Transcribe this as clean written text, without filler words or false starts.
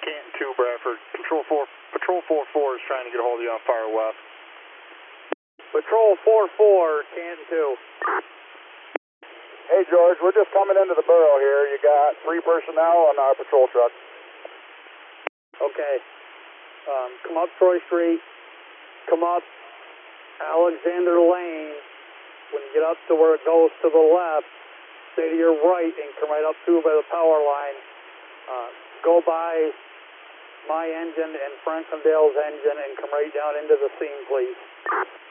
Canton 2, Bradford. Patrol 44 is trying to get a hold of you on far west. Patrol 44, Canton 2. Hey, George, we're just coming into the borough here. You got 3 personnel on our patrol truck. Okay. Come up Troy Street. Come up Alexander Lane. When you get up to where it goes to the left, stay to your right and come right up to by the power line. Go by my engine and Frankendale's engine and come right down into the scene, please.